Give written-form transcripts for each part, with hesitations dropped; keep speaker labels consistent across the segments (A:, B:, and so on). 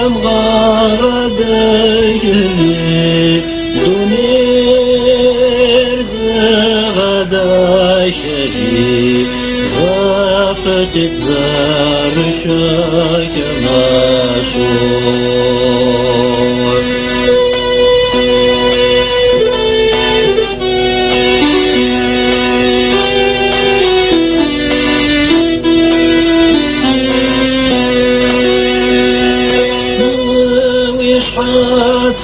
A: شمغاردشني دونير زغداشني زفت زرشاك ماسور ويشحات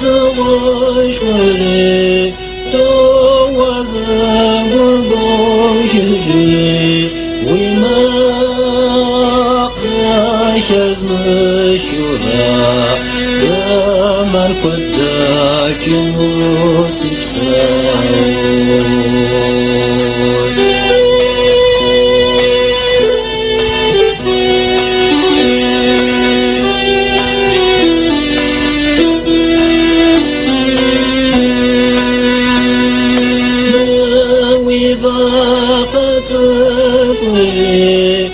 A: وشولي توزن بوشي وما أقصاش أزمشوها زمن قداك نوسف ساون وضاقتك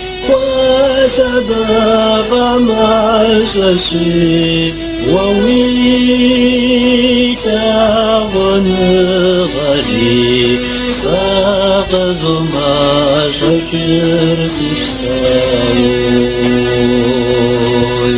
A: وسبق معسسي وويت ونغري ساق زما شكر سفساوي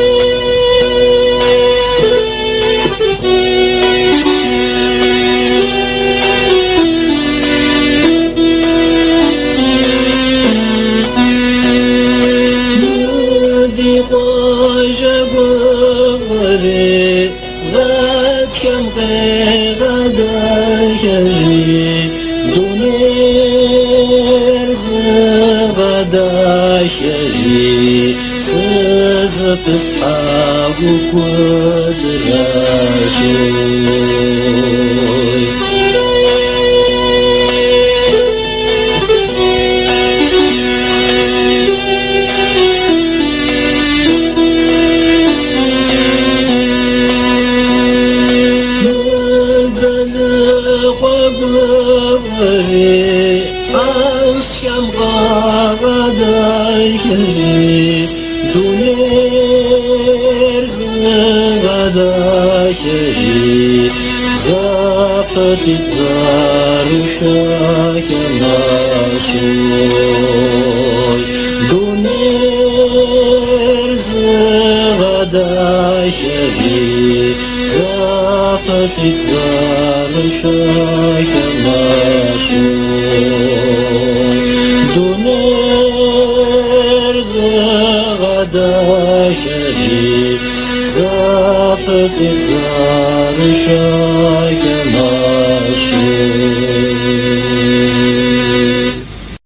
A: ذات كم غداشري دونير زغداشري سزت اصحاب قدراشوي أشم غداشري دونير زغداشري زقت زرشاك ماشوي دونير زغداشري زقت زرشاك ماشوي دونير زغداشري زقت زرشاك ماشوي